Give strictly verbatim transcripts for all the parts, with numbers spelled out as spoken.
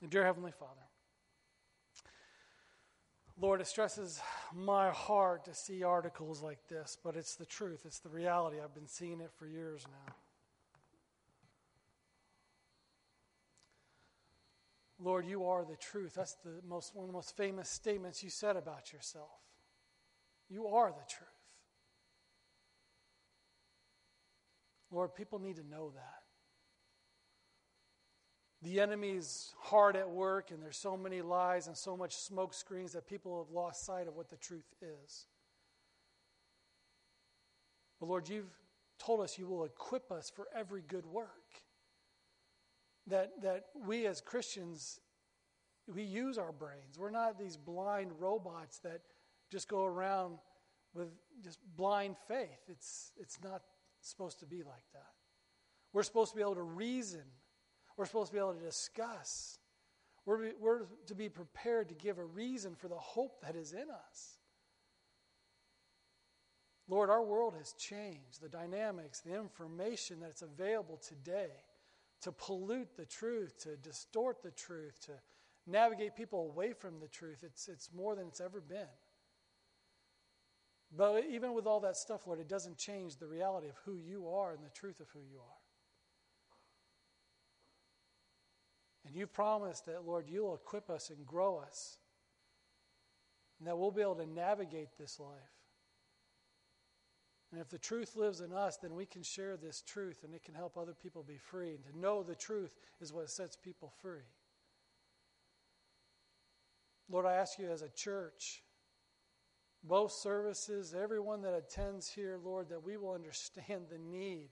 Dear Heavenly Father, Lord, it stresses my heart to see articles like this, but it's the truth. It's the reality. I've been seeing it for years now. Lord, you are the truth. That's the most one of the most famous statements you said about yourself. You are the truth. Lord, people need to know that. The enemy's hard at work, and there's so many lies and so much smoke screens that people have lost sight of what the truth is. But Lord, you've told us you will equip us for every good work. That, that we as Christians, we use our brains. We're not these blind robots that just go around with just blind faith. It's, it's not supposed to be like that. We're supposed to be able to reason. We're supposed to be able to discuss. We're, we're to be prepared to give a reason for the hope that is in us. Lord, our world has changed. The dynamics, the information that's available today to pollute the truth, to distort the truth, to navigate people away from the truth, it's, it's more than it's ever been. But even with all that stuff, Lord, it doesn't change the reality of who you are and the truth of who you are. And you've promised that, Lord, you'll equip us and grow us, and that we'll be able to navigate this life. And if the truth lives in us, then we can share this truth, and it can help other people be free. And to know the truth is what sets people free. Lord, I ask you as a church, both services, everyone that attends here, Lord, that we will understand the need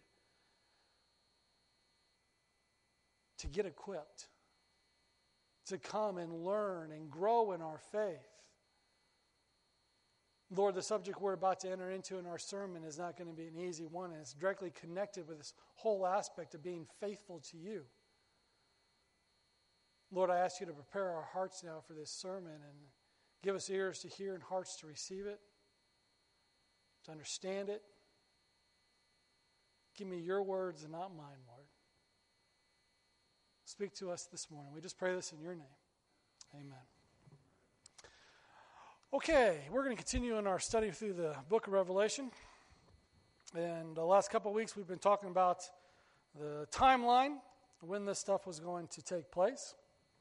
to get equipped, to come and learn and grow in our faith. Lord, the subject we're about to enter into in our sermon is not going to be an easy one, and it's directly connected with this whole aspect of being faithful to you. Lord, I ask you to prepare our hearts now for this sermon and give us ears to hear and hearts to receive it, to understand it. Give me your words and not mine, Lord. Speak to us this morning. We just pray this in your name. Amen. Okay, we're going to continue in our study through the book of Revelation. And the last couple of weeks we've been talking about the timeline, when this stuff was going to take place.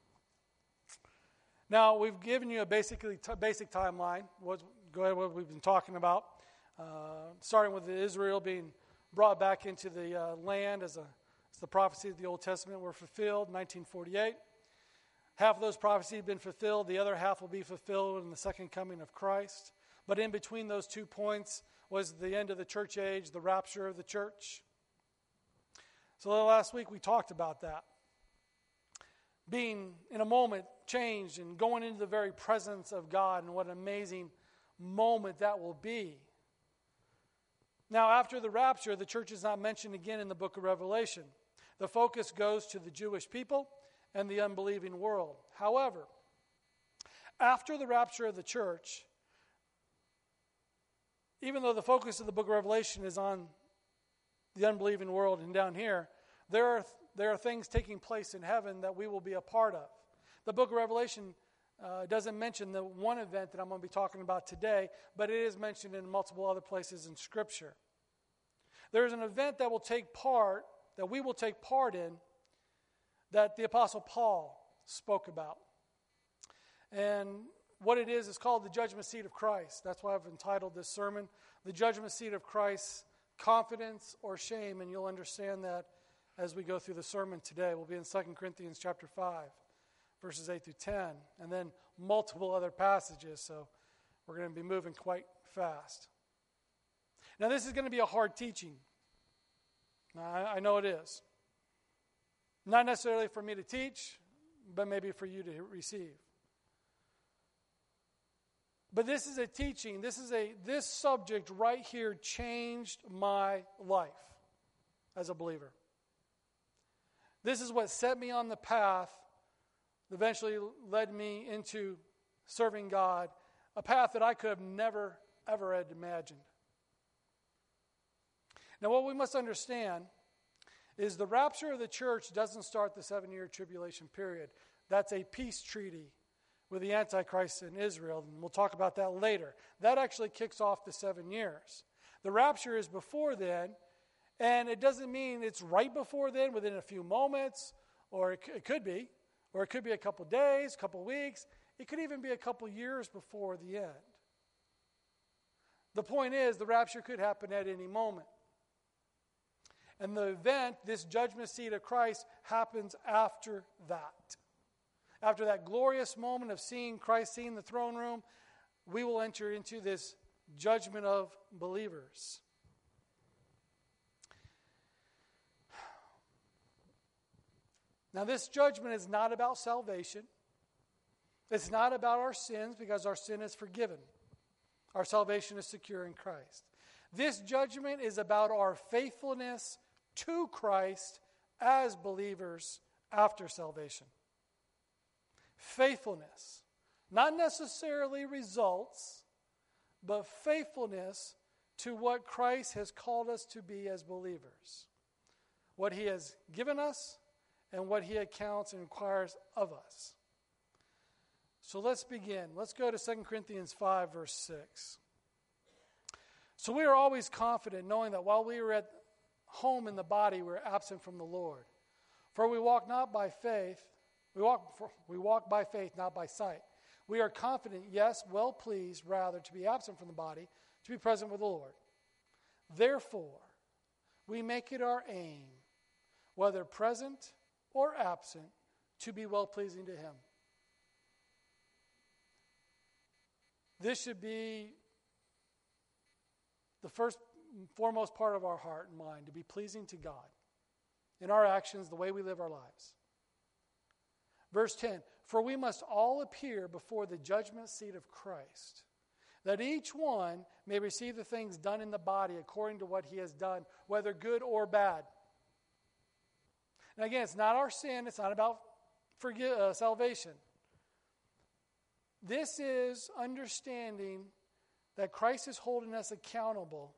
Now, we've given you a basically t- basic timeline. What, go ahead, what we've been talking about. Uh, starting with Israel being brought back into the uh, land as, a, as the prophecies of the Old Testament were fulfilled in nineteen forty-eight. Half of those prophecies have been fulfilled. The other half will be fulfilled in the second coming of Christ. But in between those two points was the end of the church age, the rapture of the church. So last week we talked about that. Being, in a moment, changed and going into the very presence of God, and what an amazing moment that will be. Now, after the rapture, the church is not mentioned again in the book of Revelation. The focus goes to the Jewish people and the unbelieving world. However, after the rapture of the church, even though the focus of the book of Revelation is on the unbelieving world and down here, there are, there are things taking place in heaven that we will be a part of. The book of Revelation uh, doesn't mention the one event that I'm going to be talking about today, but it is mentioned in multiple other places in Scripture. There is an event that will take part, that we will take part in, that the Apostle Paul spoke about. And what it is is called the judgment seat of Christ. That's why I've entitled this sermon, The Judgment Seat of Christ, Confidence or Shame, and you'll understand that as we go through the sermon today. We'll be in Second Corinthians chapter five, verses eight through ten, and then multiple other passages, so we're going to be moving quite fast. Now, this is going to be a hard teaching. I, I know it is. Not necessarily for me to teach, but maybe for you to receive. But this is a teaching, this is a this subject right here changed my life as a believer. This is what set me on the path that eventually led me into serving God, a path that I could have never, ever had imagined. Now, what we must understand is the rapture of the church doesn't start the seven-year tribulation period. That's a peace treaty with the Antichrist in Israel, and we'll talk about that later. That actually kicks off the seven years. The rapture is before then, and it doesn't mean it's right before then, within a few moments, or it, it could be, or it could be a couple days, a couple weeks. It could even be a couple years before the end. The point is, the rapture could happen at any moment. And the event, this judgment seat of Christ, happens after that. After that glorious moment of seeing Christ, seeing the throne room, we will enter into this judgment of believers. Now, this judgment is not about salvation. It's not about our sins, because our sin is forgiven. Our salvation is secure in Christ. This judgment is about our faithfulness to Christ as believers after salvation. Faithfulness. Not necessarily results, but faithfulness to what Christ has called us to be as believers. What he has given us and what he accounts and requires of us. So let's begin. Let's go to Second Corinthians five, verse six. So we are always confident, knowing that while we were at home in the body, we were absent from the Lord. For we walk not by faith, we walk, for, we walk by faith, not by sight. We are confident, yes, well pleased, rather, to be absent from the body, to be present with the Lord. Therefore, we make it our aim, whether present or absent, to be well-pleasing to him. This should be the first, foremost part of our heart and mind, to be pleasing to God in our actions, the way we live our lives. Verse ten, for we must all appear before the judgment seat of Christ, that each one may receive the things done in the body according to what he has done, whether good or bad. And again, it's not our sin, it's not about forgive, uh, salvation. This is understanding that Christ is holding us accountable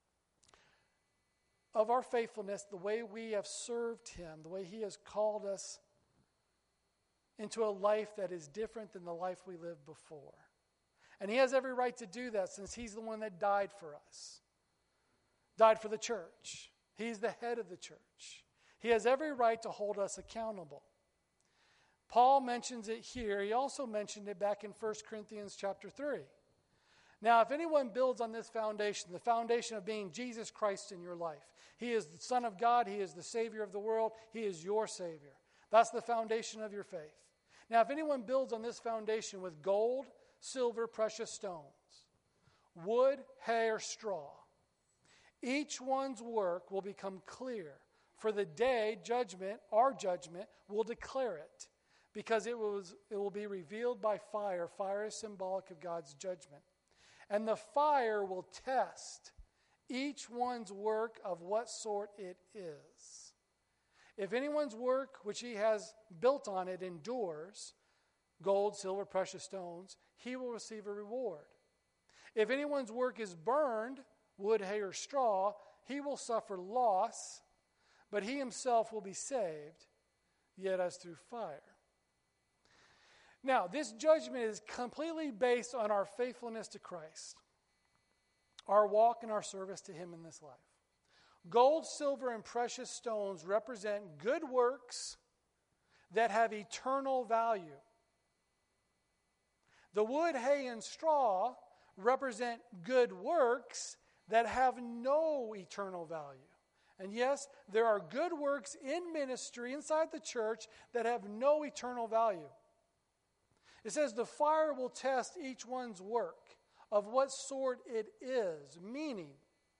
of our faithfulness, the way we have served him, the way he has called us into a life that is different than the life we lived before. And he has every right to do that, since he's the one that died for us, died for the church. He's the head of the church. He has every right to hold us accountable. Paul mentions it here. He also mentioned it back in First Corinthians chapter three. Now, if anyone builds on this foundation, the foundation of being Jesus Christ in your life, he is the Son of God, he is the Savior of the world, he is your Savior. That's the foundation of your faith. Now, if anyone builds on this foundation with gold, silver, precious stones, wood, hay, or straw, each one's work will become clear, for the day judgment, our judgment, will declare it, because it was it will be revealed by fire. Fire is symbolic of God's judgment. And the fire will test each one's work of what sort it is. If anyone's work which he has built on it endures, gold, silver, precious stones, he will receive a reward. If anyone's work is burned, wood, hay, or straw, he will suffer loss, but he himself will be saved, yet as through fire. Now, this judgment is completely based on our faithfulness to Christ, our walk and our service to him in this life. Gold, silver, and precious stones represent good works that have eternal value. The wood, hay, and straw represent good works that have no eternal value. And yes, there are good works in ministry inside the church that have no eternal value. It says the fire will test each one's work of what sort it is, meaning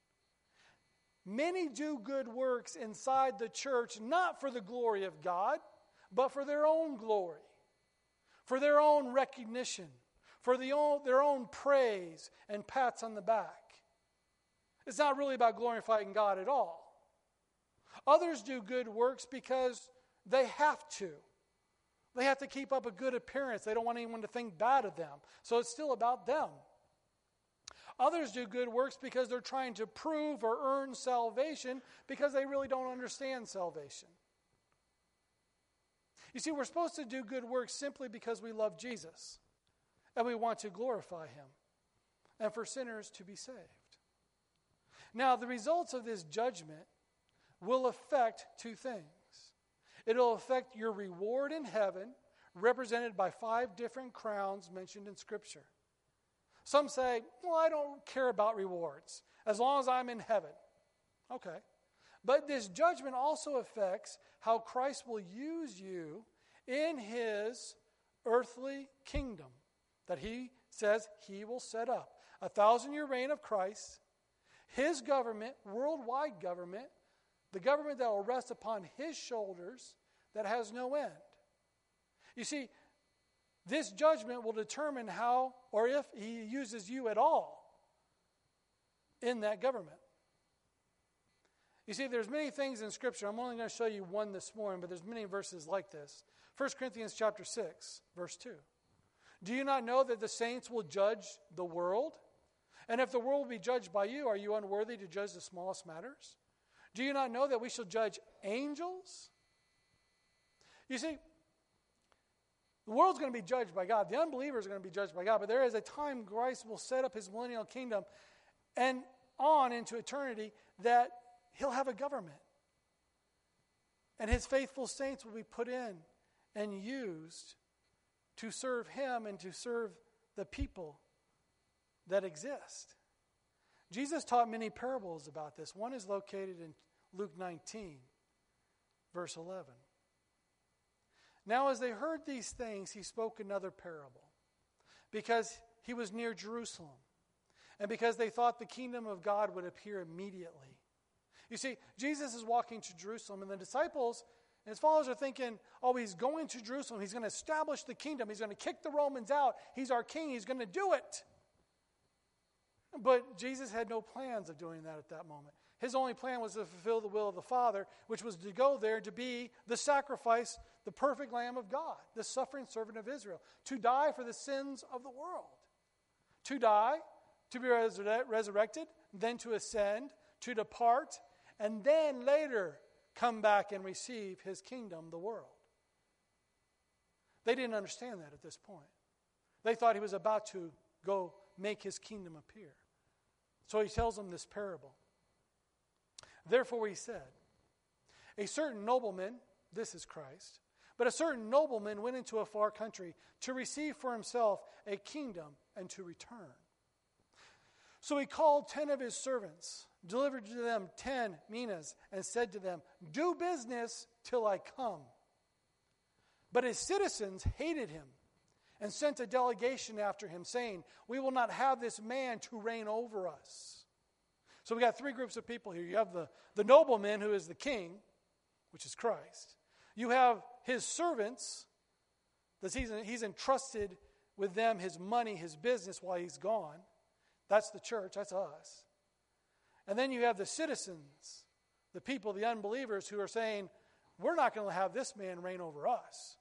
many do good works inside the church not for the glory of God, but for their own glory, for their own recognition, for the own, their own praise and pats on the back. It's not really about glorifying God at all. Others do good works because they have to. They have to keep up a good appearance. They don't want anyone to think bad of them. So it's still about them. Others do good works because they're trying to prove or earn salvation because they really don't understand salvation. You see, we're supposed to do good works simply because we love Jesus and we want to glorify him and for sinners to be saved. Now, the results of this judgment will affect two things. It'll affect your reward in heaven, represented by five different crowns mentioned in Scripture. Some say, well, I don't care about rewards as long as I'm in heaven. Okay. But this judgment also affects how Christ will use you in his earthly kingdom that he says he will set up. A thousand-year reign of Christ, his government, worldwide government, the government that will rest upon his shoulders that has no end. You see, this judgment will determine how or if he uses you at all in that government. You see, there's many things in Scripture. I'm only going to show you one this morning, but there's many verses like this. First Corinthians chapter six, verse two. Do you not know that the saints will judge the world? And if the world will be judged by you, are you unworthy to judge the smallest matters? Do you not know that we shall judge angels? You see, the world's going to be judged by God. The unbelievers are going to be judged by God. But there is a time Christ will set up his millennial kingdom and on into eternity that he'll have a government. And his faithful saints will be put in and used to serve him and to serve the people that exist. Jesus taught many parables about this. One is located in Luke nineteen, verse eleven. Now as they heard these things, he spoke another parable, because he was near Jerusalem, and because they thought the kingdom of God would appear immediately. You see, Jesus is walking to Jerusalem, and the disciples and his followers are thinking, oh, he's going to Jerusalem. He's going to establish the kingdom. He's going to kick the Romans out. He's our king. He's going to do it. But Jesus had no plans of doing that at that moment. His only plan was to fulfill the will of the Father, which was to go there to be the sacrifice, the perfect Lamb of God, the suffering servant of Israel, to die for the sins of the world. To die, to be resur- resurrected, then to ascend, to depart, and then later come back and receive his kingdom, the world. They didn't understand that at this point. They thought he was about to go make his kingdom appear. So he tells them this parable. Therefore he said, a certain nobleman, this is Christ, but a certain nobleman went into a far country to receive for himself a kingdom and to return. So he called ten of his servants, delivered to them ten minas, and said to them, do business till I come. But his citizens hated him and sent a delegation after him, saying, we will not have this man to reign over us. So we got three groups of people here. You have the, the nobleman, who is the king, which is Christ. You have his servants, that he's, he's entrusted with them his money, his business while he's gone. That's the church, that's us. And then you have the citizens, the people, the unbelievers, who are saying, we're not going to have this man reign over us.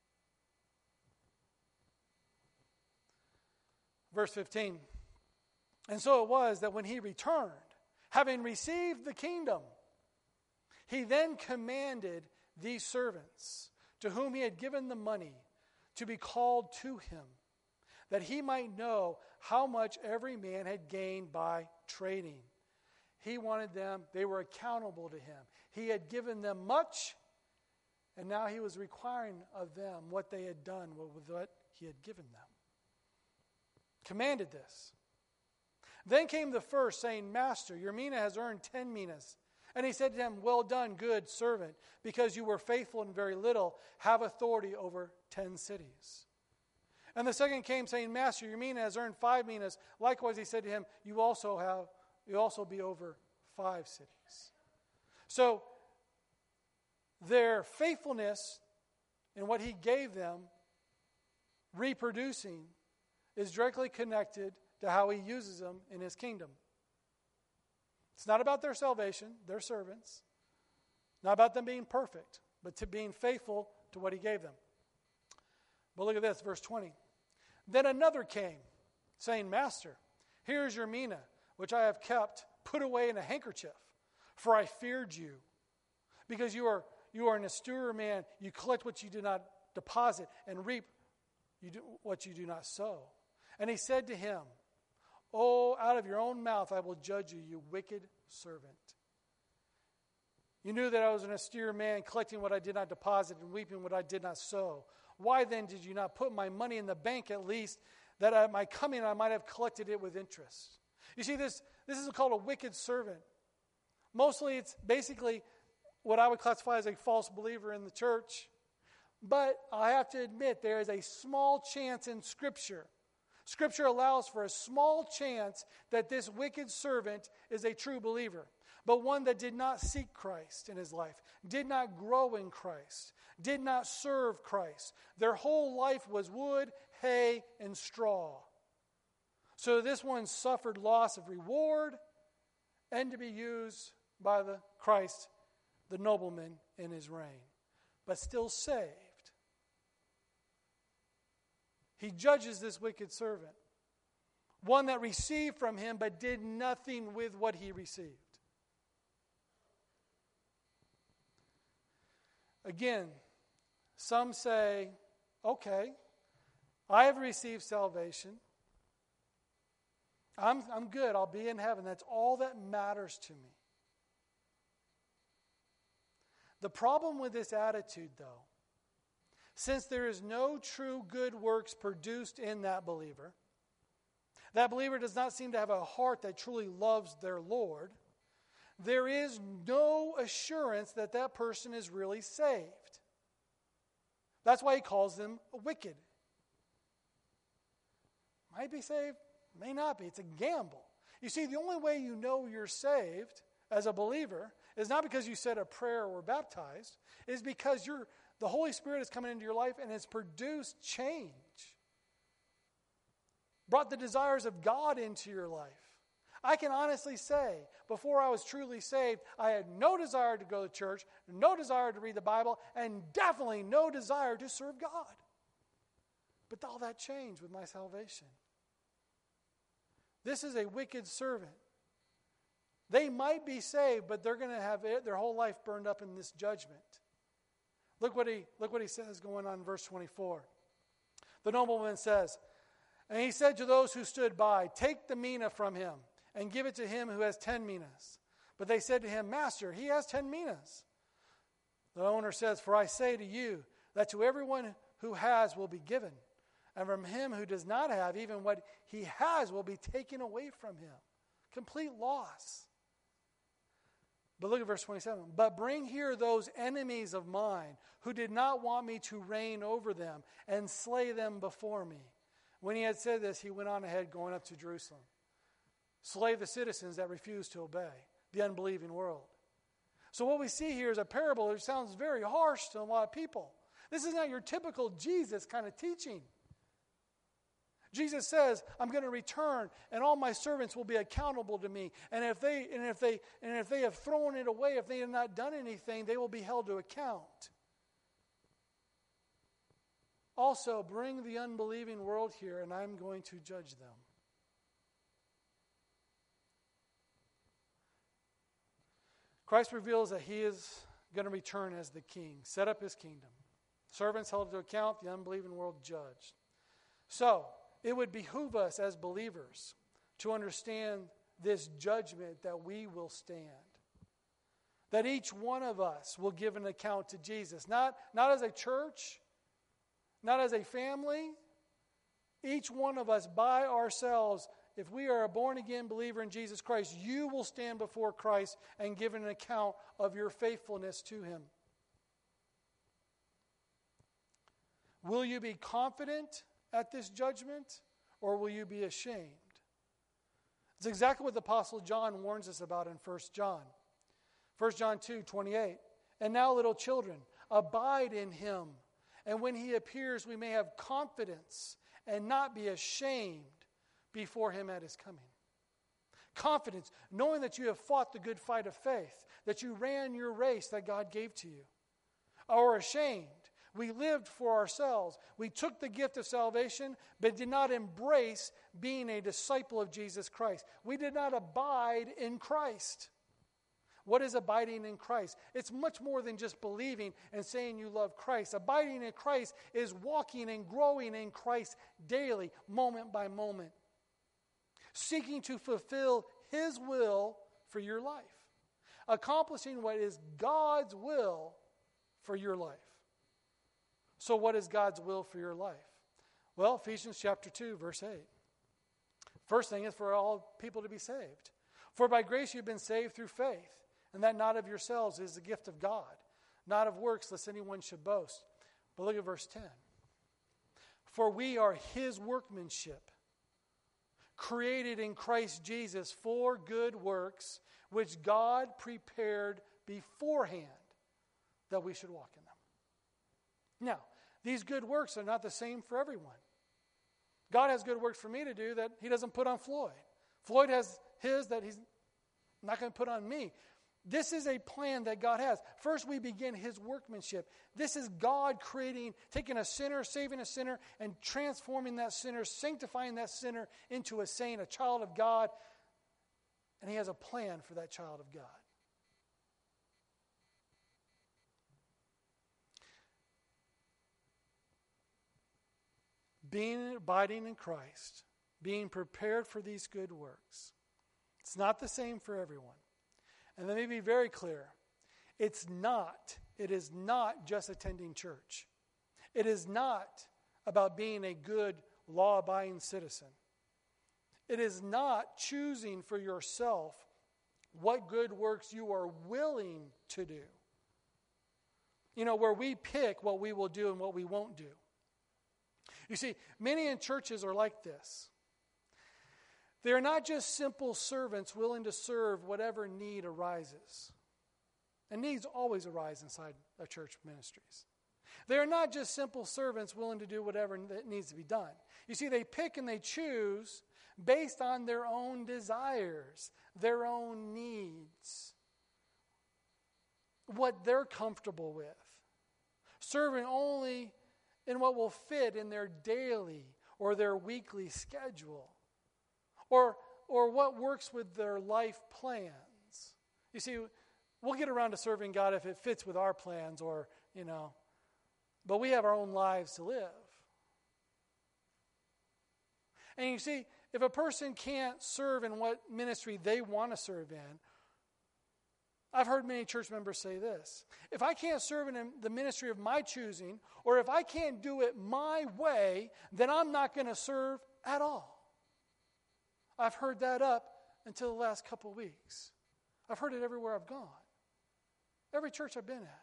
Verse fifteen, and so it was that when he returned, having received the kingdom, he then commanded these servants, to whom he had given the money, to be called to him, that he might know how much every man had gained by trading. He wanted them, they were accountable to him. He had given them much, and now he was requiring of them what they had done with what he had given them. Commanded this. Then came the first, saying, Master, your mina has earned ten minas. And he said to him, well done, good servant, because you were faithful in very little, have authority over ten cities. And the second came, saying, Master, your mina has earned five minas. Likewise, he said to him, you also have, you also be over five cities. So their faithfulness in what he gave them, reproducing, is directly connected to how he uses them in his kingdom. It's not about their salvation, their servants. Not about them being perfect, but to being faithful to what he gave them. But look at this, verse twenty. Then another came, saying, Master, here is your mina, which I have kept, put away in a handkerchief, for I feared you, because you are you are an austere man. You collect what you do not deposit and reap you do, what you do not sow. And he said to him, oh, out of your own mouth I will judge you, you wicked servant. You knew that I was an austere man, collecting what I did not deposit and reaping what I did not sow. Why then did you not put my money in the bank at least, that at my coming I might have collected it with interest? You see, this, this is called a wicked servant. Mostly it's basically what I would classify as a false believer in the church. But I have to admit, there is a small chance in Scripture. Scripture allows for a small chance that this wicked servant is a true believer, but one that did not seek Christ in his life, did not grow in Christ, did not serve Christ. Their whole life was wood, hay, and straw. So this one suffered loss of reward and to be used by the Christ, the nobleman in his reign, but still saved. He judges this wicked servant, one that received from him but did nothing with what he received. Again, some say, okay, I have received salvation. I'm, I'm good. I'll be in heaven. That's all that matters to me. The problem with this attitude, though, since there is no true good works produced in that believer, that believer does not seem to have a heart that truly loves their Lord, there is no assurance that that person is really saved. That's why he calls them wicked. Might be saved, may not be. It's a gamble. You see, the only way you know you're saved as a believer is not because you said a prayer or were baptized, is because you're the Holy Spirit is coming into your life and has produced change. Brought the desires of God into your life. I can honestly say, before I was truly saved, I had no desire to go to church, no desire to read the Bible, and definitely no desire to serve God. But all that changed with my salvation. This is a wicked servant. They might be saved, but they're going to have it, their whole life burned up in this judgment. Look what he look what he says going on in verse twenty-four. The nobleman says, and he said to those who stood by, take the mina from him and give it to him who has ten minas. But they said to him, Master, he has ten minas. The owner says, for I say to you that to everyone who has will be given, and from him who does not have, even what he has will be taken away from him. Complete loss. But look at verse twenty-seven. But bring here those enemies of mine who did not want me to reign over them and slay them before me. When he had said this, he went on ahead going up to Jerusalem. Slay the citizens that refused to obey, the unbelieving world. So what we see here is a parable that sounds very harsh to a lot of people. This is not your typical Jesus kind of teaching. Jesus says, I'm going to return and all my servants will be accountable to me. And if they and if they and if they have thrown it away, if they have not done anything, they will be held to account. Also, bring the unbelieving world here and I'm going to judge them. Christ reveals that he is going to return as the king, set up his kingdom. Servants held to account, the unbelieving world judged. So, it would behoove us as believers to understand this judgment that we will stand. That each one of us will give an account to Jesus. Not, not as a church, not as a family. Each one of us by ourselves, if we are a born-again believer in Jesus Christ, you will stand before Christ and give an account of your faithfulness to him. Will you be confident at this judgment, or will you be ashamed? It's exactly what the Apostle John warns us about in First John. First John two twenty-eight. And now, little children, abide in him, and when he appears, we may have confidence and not be ashamed before him at his coming. Confidence, knowing that you have fought the good fight of faith, that you ran your race that God gave to you. Or ashamed. We lived for ourselves. We took the gift of salvation, but did not embrace being a disciple of Jesus Christ. We did not abide in Christ. What is abiding in Christ? It's much more than just believing and saying you love Christ. Abiding in Christ is walking and growing in Christ daily, moment by moment. Seeking to fulfill His will for your life. Accomplishing what is God's will for your life. So what is God's will for your life? Well, Ephesians chapter two, verse eight. First thing is for all people to be saved. For by grace you've been saved through faith, and that not of yourselves is the gift of God, not of works, lest anyone should boast. But look at verse ten. For we are His workmanship, created in Christ Jesus for good works, which God prepared beforehand that we should walk in them. Now, these good works are not the same for everyone. God has good works for me to do that He doesn't put on Floyd. Floyd has his that He's not going to put on me. This is a plan that God has. First, we begin His workmanship. This is God creating, taking a sinner, saving a sinner, and transforming that sinner, sanctifying that sinner into a saint, a child of God. And He has a plan for that child of God. Being abiding in Christ, being prepared for these good works. It's not the same for everyone. And let me be very clear. It's not, it is not just attending church. It is not about being a good law-abiding citizen. It is not choosing for yourself what good works you are willing to do. You know, where we pick what we will do and what we won't do. You see, many in churches are like this. They are not just simple servants willing to serve whatever need arises. And needs always arise inside of church ministries. They are not just simple servants willing to do whatever that needs to be done. You see, they pick and they choose based on their own desires, their own needs, what they're comfortable with, serving only in what will fit in their daily or their weekly schedule, or or what works with their life plans. You see, we'll get around to serving God if it fits with our plans, or, you know, but we have our own lives to live. And you see, if a person can't serve in what ministry they want to serve in, I've heard many church members say this: if I can't serve in the ministry of my choosing, or if I can't do it my way, then I'm not going to serve at all. I've heard that up until the last couple of weeks. I've heard it everywhere I've gone. Every church I've been at.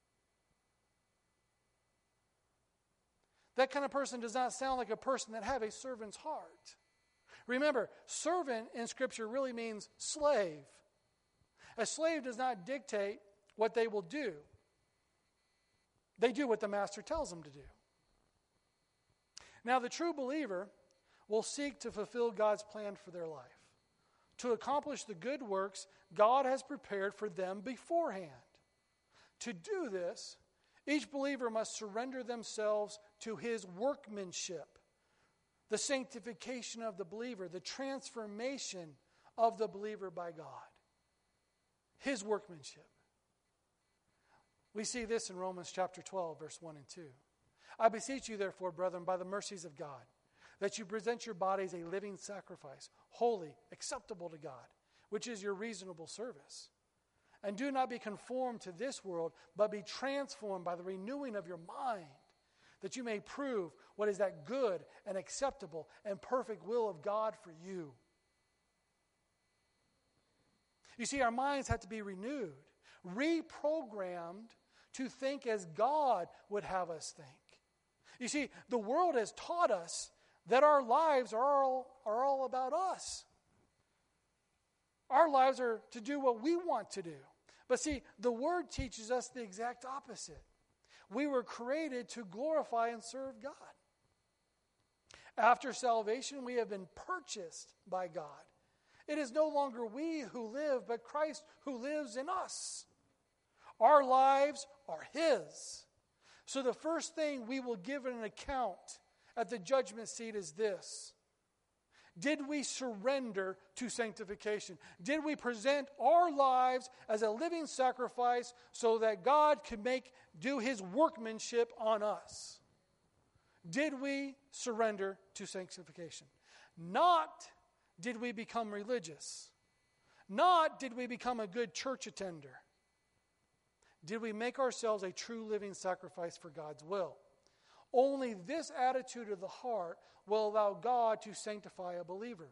That kind of person does not sound like a person that have a servant's heart. Remember, servant in Scripture really means slave. A slave does not dictate what they will do. They do what the master tells them to do. Now, the true believer will seek to fulfill God's plan for their life, to accomplish the good works God has prepared for them beforehand. To do this, each believer must surrender themselves to His workmanship, the sanctification of the believer, the transformation of the believer by God. His workmanship. We see this in Romans chapter twelve, verse one and two. I beseech you, therefore, brethren, by the mercies of God, that you present your bodies a living sacrifice, holy, acceptable to God, which is your reasonable service. And do not be conformed to this world, but be transformed by the renewing of your mind, that you may prove what is that good and acceptable and perfect will of God for you. You see, our minds have to be renewed, reprogrammed to think as God would have us think. You see, the world has taught us that our lives are all, are all about us. Our lives are to do what we want to do. But see, the Word teaches us the exact opposite. We were created to glorify and serve God. After salvation, we have been purchased by God. It is no longer we who live, but Christ who lives in us. Our lives are His. So the first thing we will give an account at the judgment seat is this: Did we surrender to sanctification? Did we present our lives as a living sacrifice so that God could make do his workmanship on us? Did we surrender to sanctification? Not did we become religious. Not did we become a good church attender. Did we make ourselves a true living sacrifice for God's will? Only this attitude of the heart will allow God to sanctify a believer.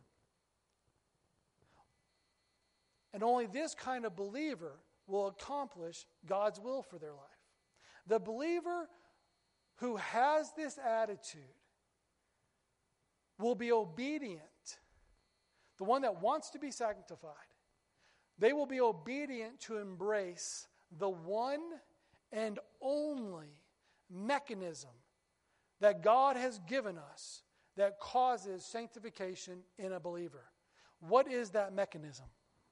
And only this kind of believer will accomplish God's will for their life. The believer who has this attitude will be obedient. The one that wants to be sanctified, they will be obedient to embrace the one and only mechanism that God has given us that causes sanctification in a believer. What is that mechanism?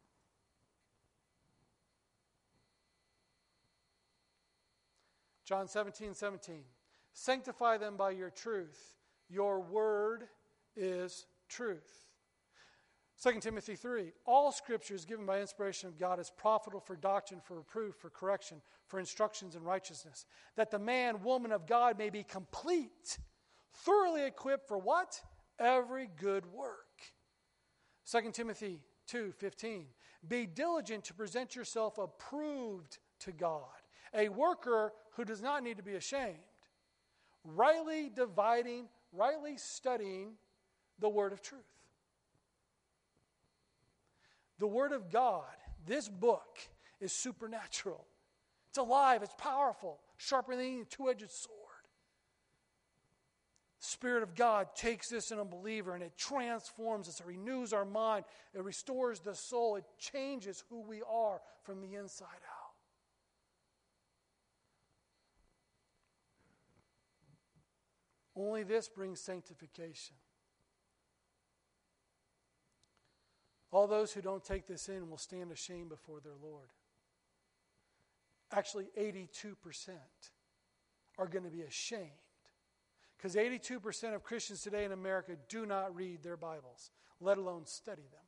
John seventeen seventeen. Sanctify them by your truth. Your word is truth. Second Timothy three. All Scripture is given by inspiration of God is profitable for doctrine, for reproof, for correction, for instructions in righteousness, that the man, woman of God may be complete, thoroughly equipped for what? Every good work. Second Timothy two fifteen. Be diligent to present yourself approved to God, a worker who does not need to be ashamed, rightly dividing, rightly studying the word of truth. The Word of God, this book, is supernatural. It's alive, it's powerful, sharper than any two-edged sword. The Spirit of God takes this in a believer and it transforms us, it renews our mind, it restores the soul, it changes who we are from the inside out. Only this brings sanctification. All those who don't take this in will stand ashamed before their Lord. Actually, eighty-two percent are going to be ashamed. Because eighty-two percent of Christians today in America do not read their Bibles, let alone study them.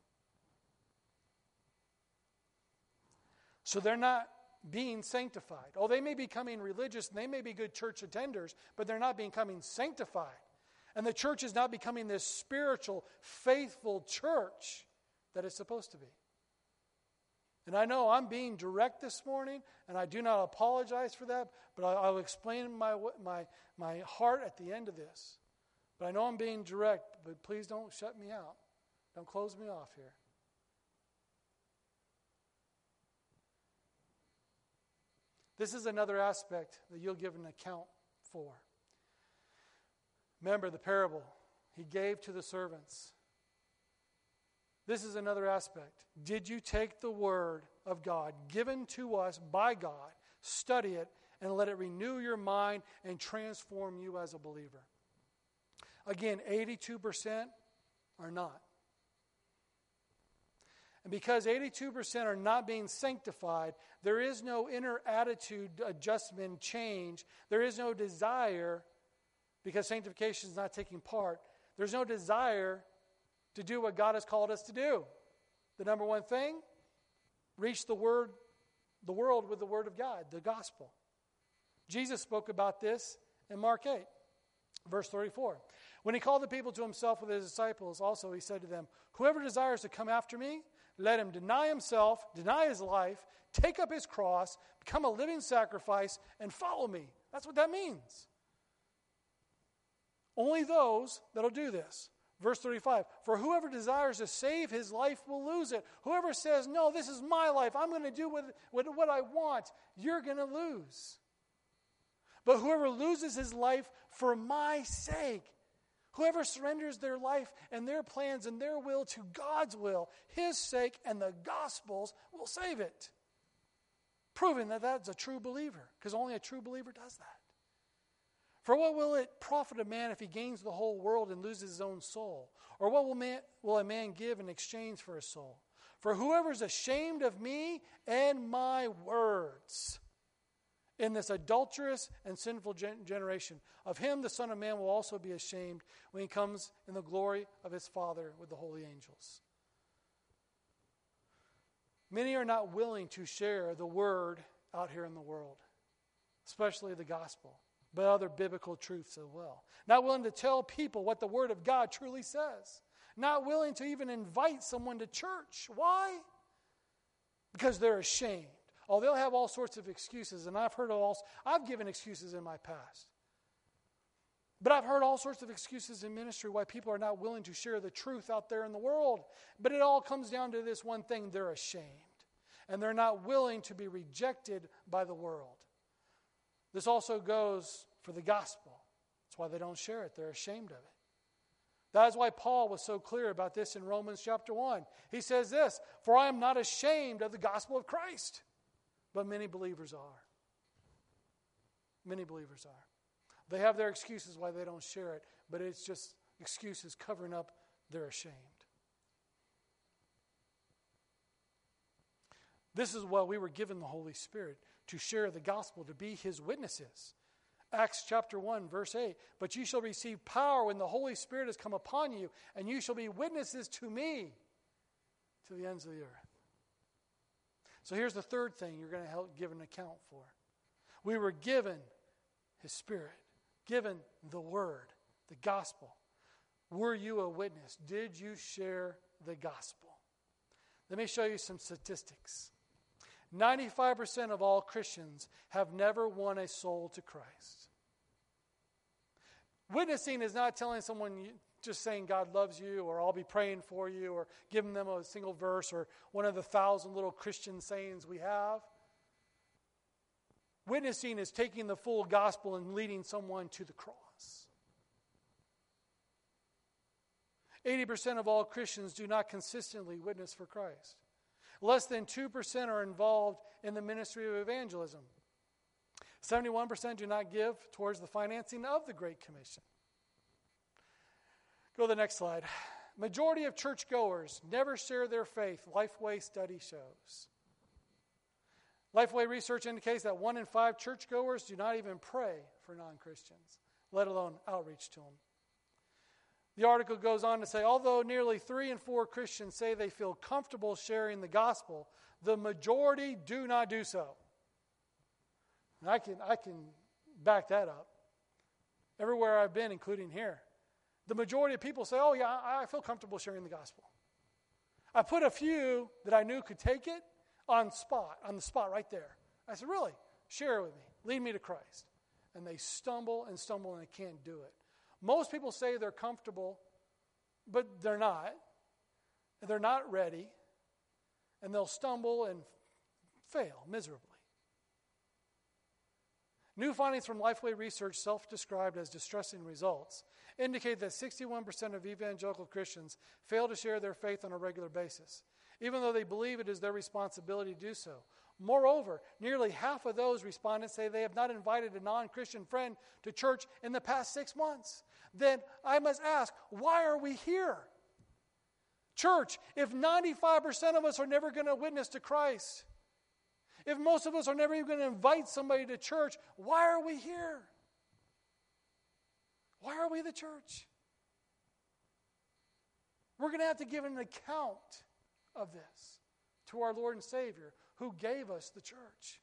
So they're not being sanctified. Oh, they may be becoming religious and they may be good church attenders, but they're not becoming sanctified. And the church is not becoming this spiritual, faithful church that it's supposed to be. And I know I'm being direct this morning, and I do not apologize for that, but I'll explain my my my heart at the end of this. But I know I'm being direct, but please don't shut me out. Don't close me off here. This is another aspect that you'll give an account for. Remember the parable. He gave to the servants. This is another aspect. Did you take the word of God given to us by God, study it, and let it renew your mind and transform you as a believer? Again, eighty-two percent are not. And because eighty-two percent are not being sanctified, there is no inner attitude adjustment change. There is no desire, because sanctification is not taking part, there's no desire to do what God has called us to do. The number one thing, reach the word, the world with the word of God, the gospel. Jesus spoke about this in Mark eight, verse thirty-four. When he called the people to himself with his disciples, also he said to them, whoever desires to come after me, let him deny himself, deny his life, take up his cross, become a living sacrifice, and follow me. That's what that means. Only those that'll do this. Verse thirty-five, for whoever desires to save his life will lose it. Whoever says, no, this is my life, I'm going to do what, what, what I want, you're going to lose. But whoever loses his life for my sake, whoever surrenders their life and their plans and their will to God's will, his sake and the gospel's will save it. Proving that that's a true believer, because only a true believer does that. For what will it profit a man if he gains the whole world and loses his own soul? Or what will, man, will a man give in exchange for his soul? For whoever is ashamed of me and my words in this adulterous and sinful gen- generation. Of him the Son of Man will also be ashamed when he comes in the glory of his Father with the holy angels. Many are not willing to share the word out here in the world, especially the gospel, but other biblical truths as well. Not willing to tell people what the word of God truly says. Not willing to even invite someone to church. Why? Because they're ashamed. Oh, they'll have all sorts of excuses, and I've heard all. I've given excuses in my past. But I've heard all sorts of excuses in ministry why people are not willing to share the truth out there in the world. But it all comes down to this one thing: they're ashamed. And they're not willing to be rejected by the world. This also goes for the gospel. That's why they don't share it. They're ashamed of it. That is why Paul was so clear about this in Romans chapter one. He says this, "For I am not ashamed of the gospel of Christ." But many believers are. Many believers are. They have their excuses why they don't share it, but it's just excuses covering up their ashamed. This is why we were given the Holy Spirit, to share the gospel, to be his witnesses. Acts chapter one, verse eight, "But you shall receive power when the Holy Spirit has come upon you, and you shall be witnesses to me to the ends of the earth." So here's the third thing you're going to help give an account for. We were given his Spirit, given the word, the gospel. Were you a witness? Did you share the gospel? Let me show you some statistics. ninety-five percent of all Christians have never won a soul to Christ. Witnessing is not telling someone, just saying God loves you, or I'll be praying for you, or giving them a single verse, or one of the thousand little Christian sayings we have. Witnessing is taking the full gospel and leading someone to the cross. eighty percent of all Christians do not consistently witness for Christ. Less than two percent are involved in the ministry of evangelism. seventy-one percent do not give towards the financing of the Great Commission. Go to the next slide. Majority of churchgoers never share their faith, Lifeway study shows. Lifeway research indicates that one in five churchgoers do not even pray for non-Christians, let alone outreach to them. The article goes on to say, although nearly three in four Christians say they feel comfortable sharing the gospel, the majority do not do so. And I can, I can back that up. Everywhere I've been, including here, the majority of people say, oh yeah, I, I feel comfortable sharing the gospel. I put a few that I knew could take it on spot, on the spot right there. I said, really? Share it with me. Lead me to Christ. And they stumble and stumble and they can't do it. Most people say they're comfortable, but they're not. They're not ready. And they'll stumble and fail miserably. New findings from Lifeway Research, self-described as distressing results, indicate that sixty-one percent of evangelical Christians fail to share their faith on a regular basis, even though they believe it is their responsibility to do so. Moreover, nearly half of those respondents say they have not invited a non-Christian friend to church in the past six months. Then I must ask, why are we here? Church, if ninety-five percent of us are never going to witness to Christ, if most of us are never even going to invite somebody to church, why are we here? Why are we the church? We're going to have to give an account of this to our Lord and Savior, who gave us the church.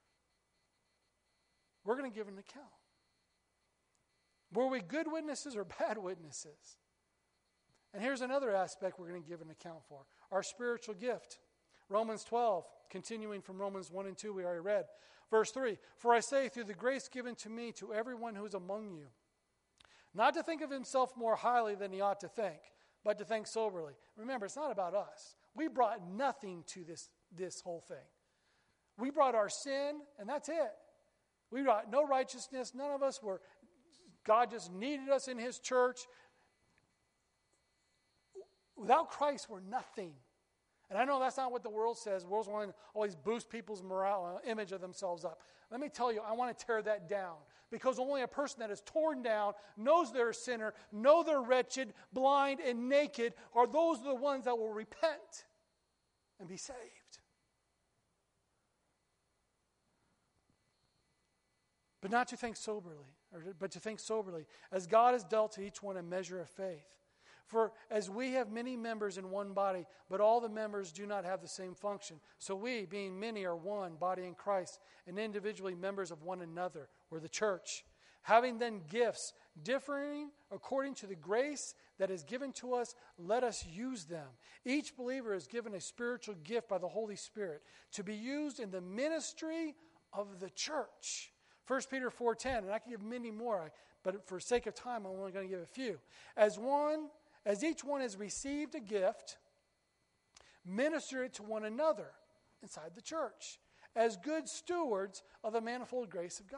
We're going to give an account. Were we good witnesses or bad witnesses? And here's another aspect we're going to give an account for. Our spiritual gift. Romans twelve, continuing from Romans one and two, we already read. Verse three, for I say, through the grace given to me, to everyone who is among you, not to think of himself more highly than he ought to think, but to think soberly. Remember, it's not about us. We brought nothing to this, this whole thing. We brought our sin, and that's it. We brought no righteousness. None of us were, God just needed us in his church. Without Christ, we're nothing. And I know that's not what the world says. The world's wanting to always boost people's morale, uh, image of themselves up. Let me tell you, I want to tear that down. Because only a person that is torn down, knows they're a sinner, know they're wretched, blind, and naked, are those are the ones that will repent and be saved. But not to think soberly, or to, but to think soberly, as God has dealt to each one a measure of faith. For as we have many members in one body, but all the members do not have the same function. So we, being many, are one body in Christ, and individually members of one another, or the church. Having then gifts differing according to the grace that is given to us, let us use them. Each believer is given a spiritual gift by the Holy Spirit to be used in the ministry of the church. First Peter four ten, and I can give many more, but for sake of time, I'm only going to give a few. As one, as each one has received a gift, minister it to one another inside the church, as good stewards of the manifold grace of God.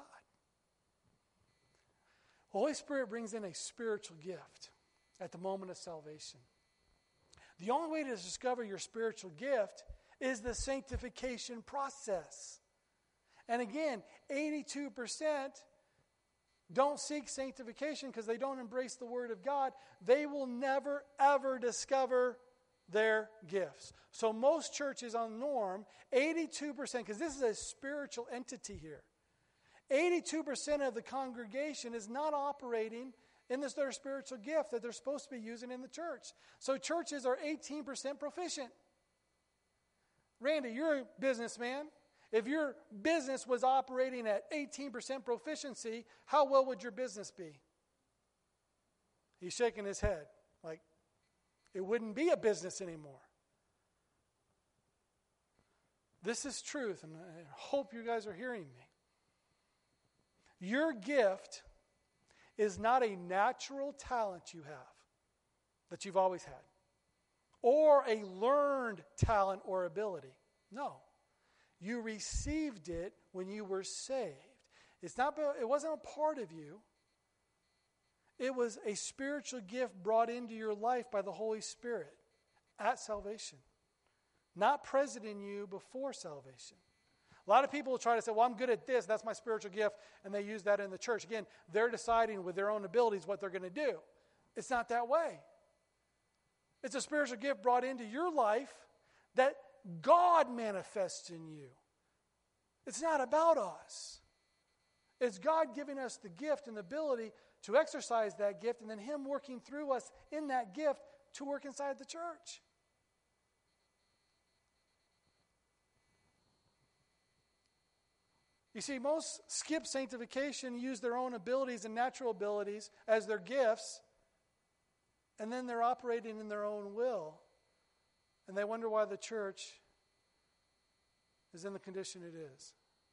The Holy Spirit brings in a spiritual gift at the moment of salvation. The only way to discover your spiritual gift is the sanctification process. And again, eighty-two percent don't seek sanctification because they don't embrace the Word of God. They will never, ever discover their gifts. So most churches on norm, eighty-two percent, because this is a spiritual entity here, eighty-two percent of the congregation is not operating in this their spiritual gift that they're supposed to be using in the church. So churches are eighteen percent proficient. Randy, you're a businessman. If your business was operating at eighteen percent proficiency, how well would your business be? He's shaking his head like it wouldn't be a business anymore. This is truth, and I hope you guys are hearing me. Your gift is not a natural talent you have that you've always had, or a learned talent or ability. No. You received it when you were saved. It's not. It wasn't a part of you. It was a spiritual gift brought into your life by the Holy Spirit at salvation, not present in you before salvation. A lot of people will try to say, well, I'm good at this. That's my spiritual gift. And they use that in the church. Again, they're deciding with their own abilities what they're going to do. It's not that way. It's a spiritual gift brought into your life that God manifests in you. It's not about us. It's God giving us the gift and the ability to exercise that gift, and then Him working through us in that gift to work inside the church. You see, most skip sanctification, use their own abilities and natural abilities as their gifts, and then they're operating in their own will. And they wonder why the church is in the condition it is.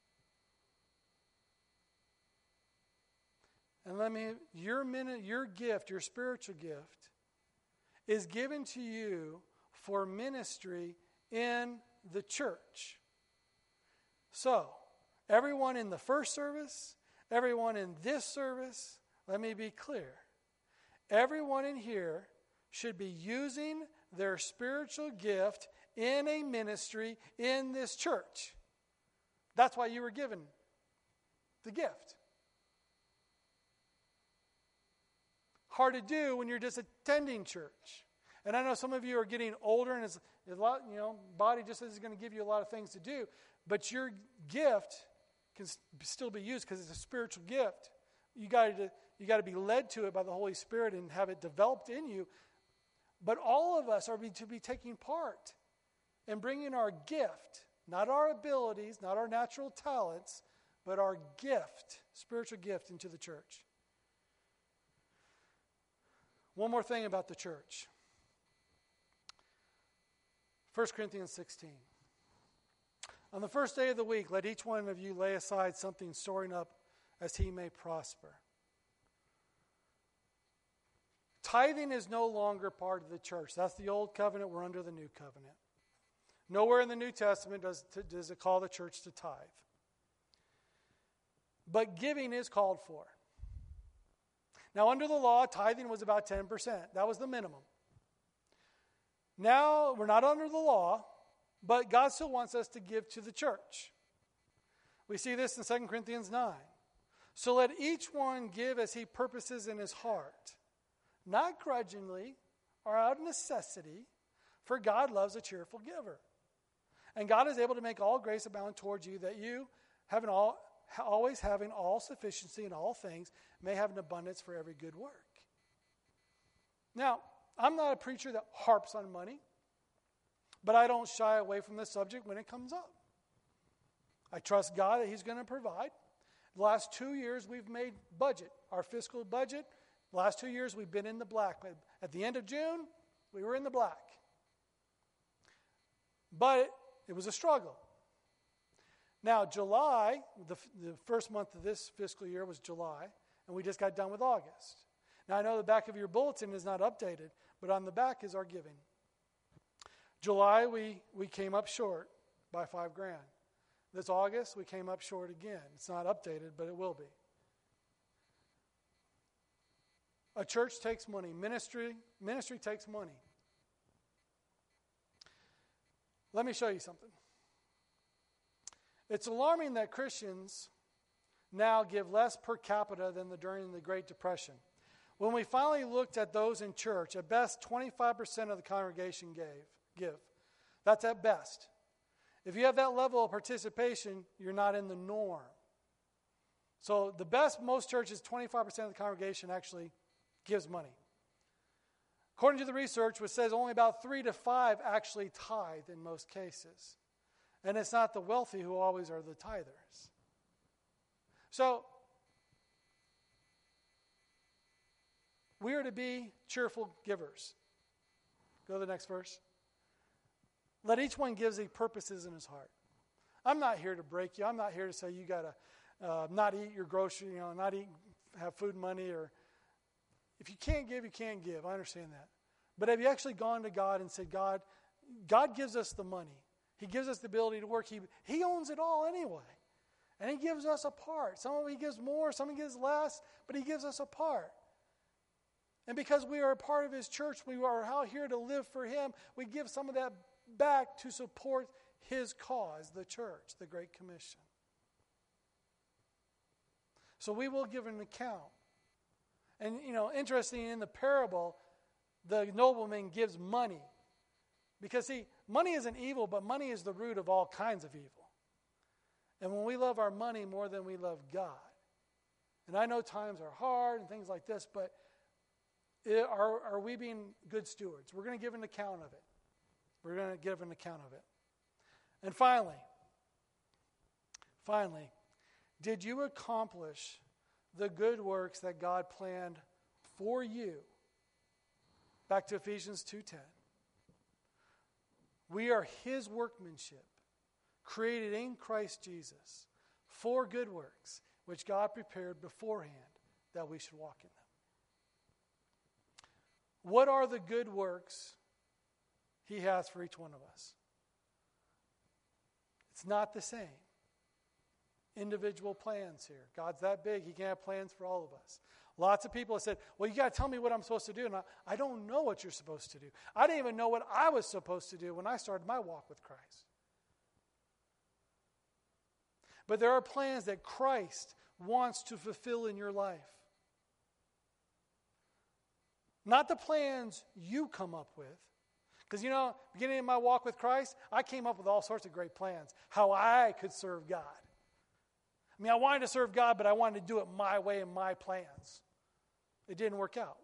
And let me, your minute, your gift, your spiritual gift, is given to you for ministry in the church. So, everyone in the first service, everyone in this service, let me be clear. Everyone in here should be using their spiritual gift in a ministry in this church. That's why you were given the gift. Hard to do when you're just attending church. And I know some of you are getting older, and it's a lot, you know, body just is going to give you a lot of things to do. But your gift can still be used because it's a spiritual gift. You got to you got to be led to it by the Holy Spirit and have it developed in you. But all of us are to be taking part and bringing our gift, not our abilities, not our natural talents, but our gift, spiritual gift, into the church. One more thing about the church. First Corinthians sixteen. On the first day of the week, let each one of you lay aside something storing up as he may prosper. Tithing is no longer part of the church. That's the old covenant. We're under the new covenant. Nowhere in the New Testament does, does it call the church to tithe. But giving is called for. Now, under the law, tithing was about ten percent. That was the minimum. Now, we're not under the law, but God still wants us to give to the church. We see this in Second Corinthians nine. So let each one give as he purposes in his heart, not grudgingly or out of necessity, for God loves a cheerful giver. And God is able to make all grace abound towards you, that you, having all always having all sufficiency in all things, may have an abundance for every good work. Now, I'm not a preacher that harps on money, but I don't shy away from the subject when it comes up. I trust God that He's going to provide. The last two years we've made budget, our fiscal budget. The last two years we've been in the black. At the end of June, we were in the black. But it was a struggle. Now, July, the, the first month of this fiscal year was July, and we just got done with August. Now, I know the back of your bulletin is not updated, but on the back is our giving. July, we, we came up short by five grand. This August, we came up short again. It's not updated, but it will be. A church takes money. Ministry, ministry takes money. Let me show you something. It's alarming that Christians now give less per capita than the, during the Great Depression. When we finally looked at those in church, at best twenty-five percent of the congregation gave, give. That's at best. If you have that level of participation, you're not in the norm. So the best, most churches, twenty-five percent of the congregation actually gives money. According to the research, which says only about three to five actually tithe in most cases. And it's not the wealthy who always are the tithers. So, we are to be cheerful givers. Go to the next verse. Let each one give as he purposes in his heart. I'm not here to break you. I'm not here to say you got to uh, not eat your grocery, you know, not eat, have food money. Or if you can't give, you can't give. I understand that. But have you actually gone to God and said, God, God gives us the money. He gives us the ability to work. He, he owns it all anyway. And He gives us a part. Some of it He gives more, some He gives less, but He gives us a part. And because we are a part of His church, we are out here to live for Him, we give some of that back to support His cause, the church, the Great Commission. So we will give an account. And, you know, interesting, in the parable, the nobleman gives money. Because, see, money isn't evil, but money is the root of all kinds of evil. And when we love our money more than we love God, and I know times are hard and things like this, but it, are, are we being good stewards? We're going to give an account of it. We're going to give an account of it. And finally, finally, did you accomplish the good works that God planned for you? Back to Ephesians two ten. We are His workmanship, created in Christ Jesus for good works, which God prepared beforehand that we should walk in them. What are the good works He has for each one of us? It's not the same. Individual plans here. God's that big, He can have plans for all of us. Lots of people have said, well, you got to tell me what I'm supposed to do. And I, I don't know what you're supposed to do. I didn't even know what I was supposed to do when I started my walk with Christ. But there are plans that Christ wants to fulfill in your life. Not the plans you come up with. Because, you know, beginning of my walk with Christ, I came up with all sorts of great plans. How I could serve God. I mean, I wanted to serve God, but I wanted to do it my way and my plans. It didn't work out.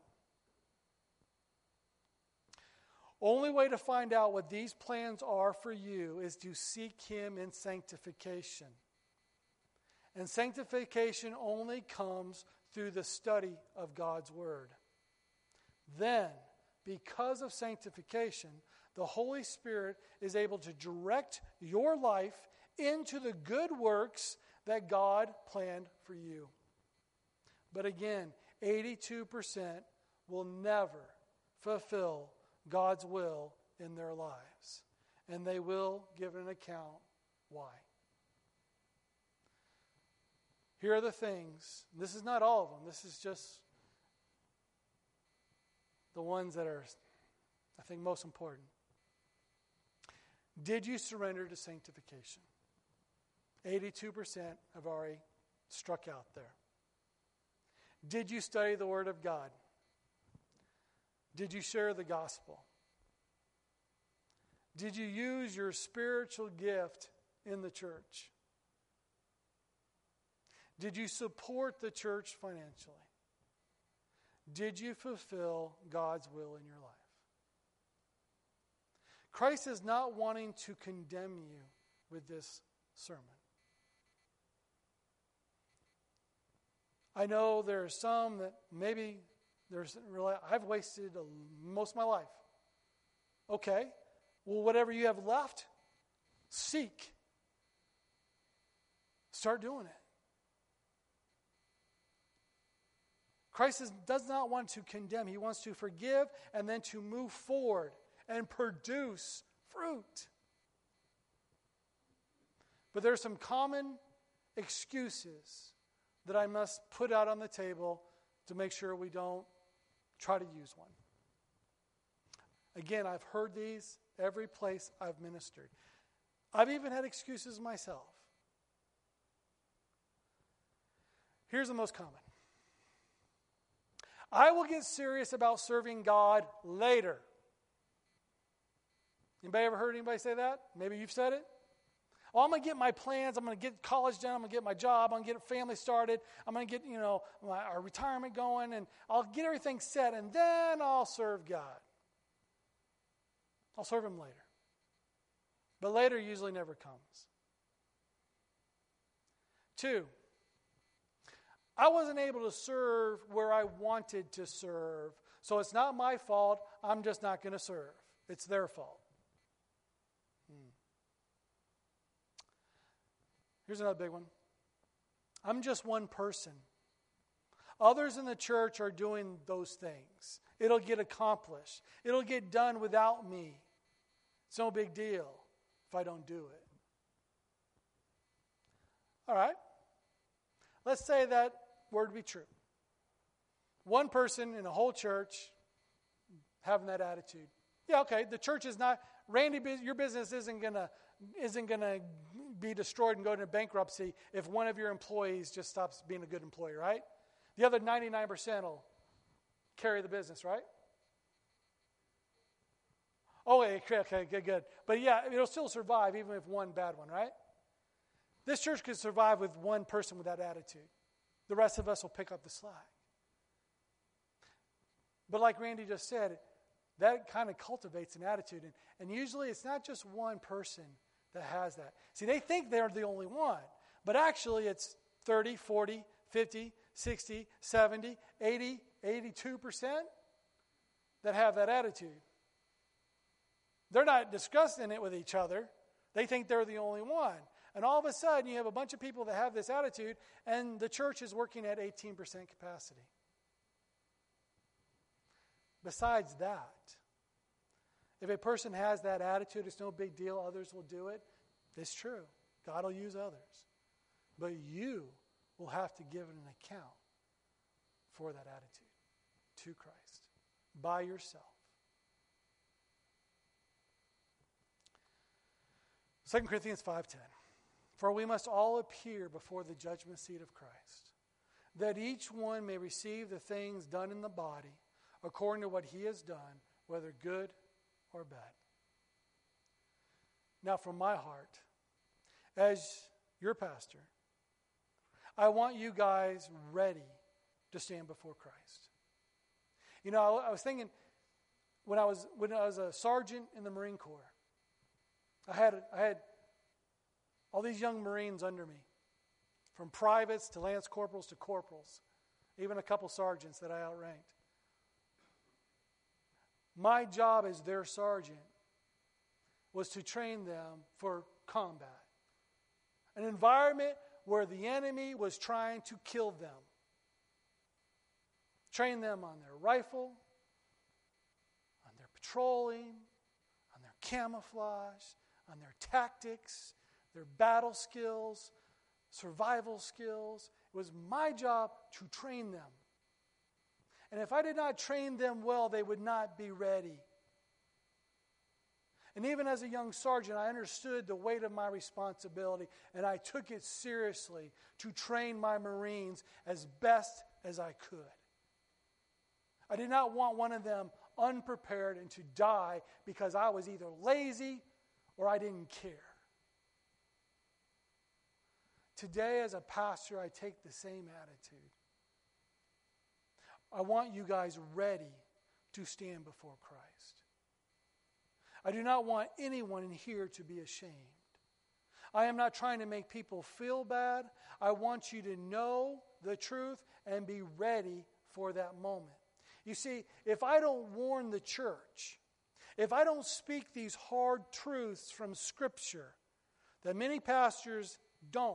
Only way to find out what these plans are for you is to seek Him in sanctification. And sanctification only comes through the study of God's Word. Then, because of sanctification, the Holy Spirit is able to direct your life into the good works that God planned for you. But again, eighty-two percent will never fulfill God's will in their lives. And they will give an account why. Here are the things. This is not all of them. This is just the ones that are, I think, most important. Did you surrender to sanctification? eighty-two percent have already struck out there. Did you study the Word of God? Did you share the gospel? Did you use your spiritual gift in the church? Did you support the church financially? Did you fulfill God's will in your life? Christ is not wanting to condemn you with this sermon. I know there are some that maybe there's really, I've wasted a, most of my life. Okay, well, whatever you have left, seek. Start doing it. Christ is, does not want to condemn. He wants to forgive and then to move forward and produce fruit. But there are some common excuses that I must put out on the table to make sure we don't try to use one. Again, I've heard these every place I've ministered. I've even had excuses myself. Here's the most common. I will get serious about serving God later. Anybody ever heard anybody say that? Maybe you've said it. Oh, I'm going to get my plans. I'm going to get college done. I'm going to get my job. I'm going to get a family started. I'm going to get, you know, my our retirement going, and I'll get everything set, and then I'll serve God. I'll serve Him later. But later usually never comes. Two, I wasn't able to serve where I wanted to serve, so it's not my fault. I'm just not going to serve. It's their fault. Hmm. Here's another big one. I'm just one person. Others in the church are doing those things. It'll get accomplished. It'll get done without me. It's no big deal if I don't do it. All right. Let's say that word be true. One person in a whole church having that attitude. Yeah, okay, the church is not, Randy, your business isn't going to isn't going to be destroyed and go into bankruptcy if one of your employees just stops being a good employee, right? The other ninety-nine percent will carry the business, right? Oh, okay, okay, good, good. But yeah, it'll still survive even if one bad one, right? This church could survive with one person with that attitude. The rest of us will pick up the slack. But like Randy just said, that kind of cultivates an attitude. And, and usually it's not just one person that has that. See, they think they're the only one. But actually it's thirty, forty, fifty, sixty, seventy, eighty, eighty-two percent that have that attitude. They're not discussing it with each other. They think they're the only one. And all of a sudden, you have a bunch of people that have this attitude, and the church is working at eighteen percent capacity. Besides that, if a person has that attitude, it's no big deal, others will do it. It's true. God will use others. But you will have to give an account for that attitude to Christ by yourself. Second Corinthians five ten. For we must all appear before the judgment seat of Christ, that each one may receive the things done in the body according to what he has done, whether good or bad. Now, from my heart, as your pastor, I want you guys ready to stand before Christ. You know, I, I was thinking when I was when I was a sergeant in the Marine Corps, I had I had all these young Marines under me, from privates to lance corporals to corporals, even a couple sergeants that I outranked. My job as their sergeant was to train them for combat, an environment where the enemy was trying to kill them. Train them on their rifle, on their patrolling, on their camouflage, on their tactics, their battle skills, survival skills. It was my job to train them. And if I did not train them well, they would not be ready. And even as a young sergeant, I understood the weight of my responsibility, and I took it seriously to train my Marines as best as I could. I did not want one of them unprepared and to die because I was either lazy or I didn't care. Today, as a pastor, I take the same attitude. I want you guys ready to stand before Christ. I do not want anyone in here to be ashamed. I am not trying to make people feel bad. I want you to know the truth and be ready for that moment. You see, if I don't warn the church, if I don't speak these hard truths from Scripture that many pastors don't,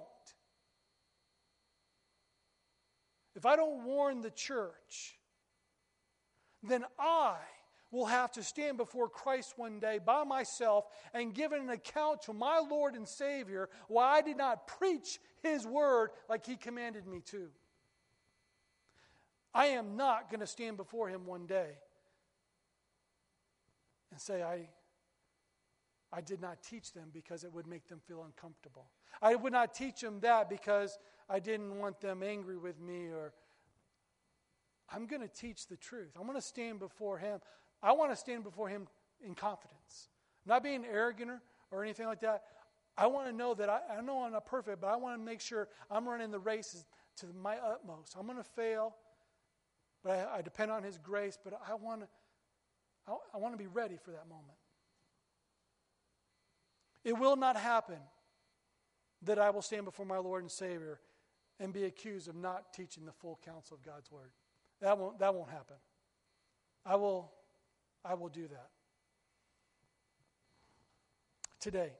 if I don't warn the church, then I will have to stand before Christ one day by myself and give an account to my Lord and Savior why I did not preach His word like He commanded me to. I am not going to stand before Him one day and say I, I did not teach them because it would make them feel uncomfortable. I would not teach them that because I didn't want them angry with me, or I'm going to teach the truth. I'm going to stand before Him. I want to stand before Him in confidence. Not being arrogant or, or anything like that. I want to know that I, I know I'm not perfect, but I want to make sure I'm running the races to my utmost. I'm going to fail, but I, I depend on His grace, but I want to I, I want to be ready for that moment. It will not happen that I will stand before my Lord and Savior and be accused of not teaching the full counsel of God's word. That won't that won't happen. I will I will do that. Today,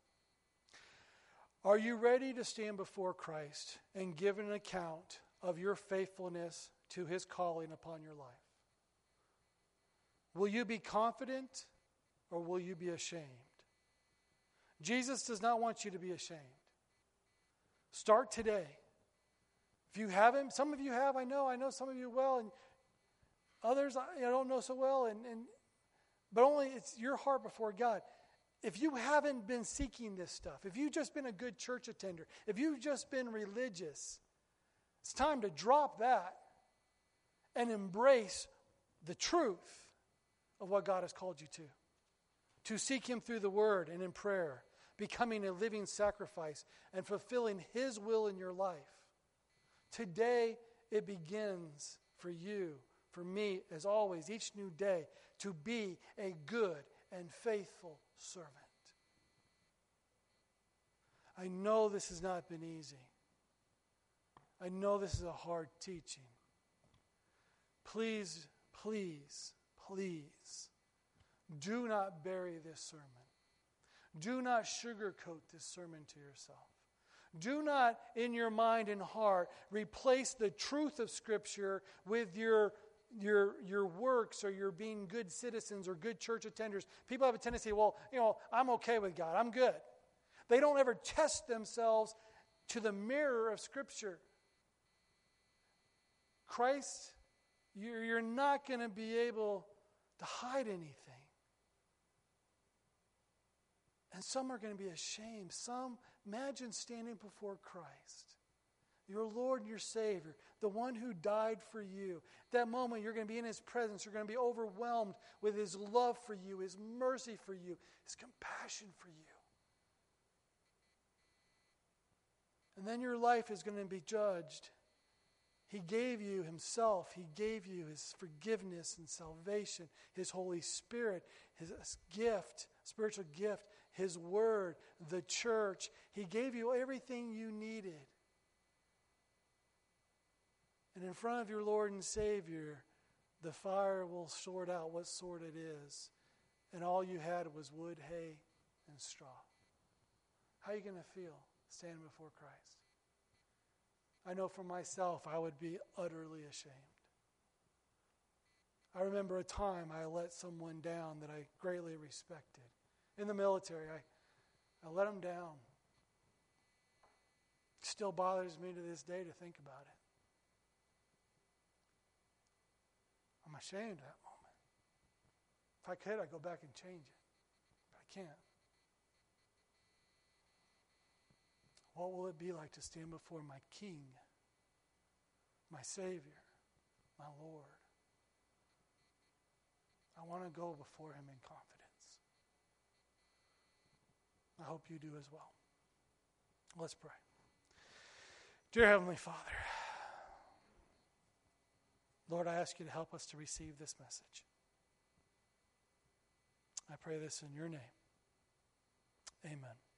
are you ready to stand before Christ and give an account of your faithfulness to His calling upon your life? Will you be confident or will you be ashamed? Jesus does not want you to be ashamed. Start today. If you haven't, some of you have, I know, I know some of you well, and others I don't know so well, and, and but only it's your heart before God. If you haven't been seeking this stuff, if you've just been a good church attender, if you've just been religious, it's time to drop that and embrace the truth of what God has called you to. To seek Him through the Word and in prayer, becoming a living sacrifice and fulfilling His will in your life. Today, it begins for you, for me, as always, each new day, to be a good and faithful servant. I know this has not been easy. I know this is a hard teaching. Please, please, please, do not bury this sermon. Do not sugarcoat this sermon to yourself. Do not, in your mind and heart, replace the truth of Scripture with your, your, your works or your being good citizens or good church attenders. People have a tendency, well, you know, I'm okay with God. I'm good. They don't ever test themselves to the mirror of Scripture. Christ, you're, you're not going to be able to hide anything. And some are going to be ashamed. Some, imagine standing before Christ, your Lord and your Savior, the one who died for you. At that moment, you're going to be in His presence. You're going to be overwhelmed with His love for you, His mercy for you, His compassion for you. And then your life is going to be judged. He gave you Himself. He gave you His forgiveness and salvation, His Holy Spirit, His gift, spiritual gift, His Word, the church. He gave you everything you needed. And in front of your Lord and Savior, the fire will sort out what sort it is. And all you had was wood, hay, and straw. How are you going to feel standing before Christ? I know for myself, I would be utterly ashamed. I remember a time I let someone down that I greatly respected. In the military, I, I let them down. It still bothers me to this day to think about it. I'm ashamed of that moment. If I could, I'd go back and change it. But I can't. What will it be like to stand before my King, my Savior, my Lord? I want to go before Him in confidence. I hope you do as well. Let's pray. Dear Heavenly Father, Lord, I ask you to help us to receive this message. I pray this in your name. Amen.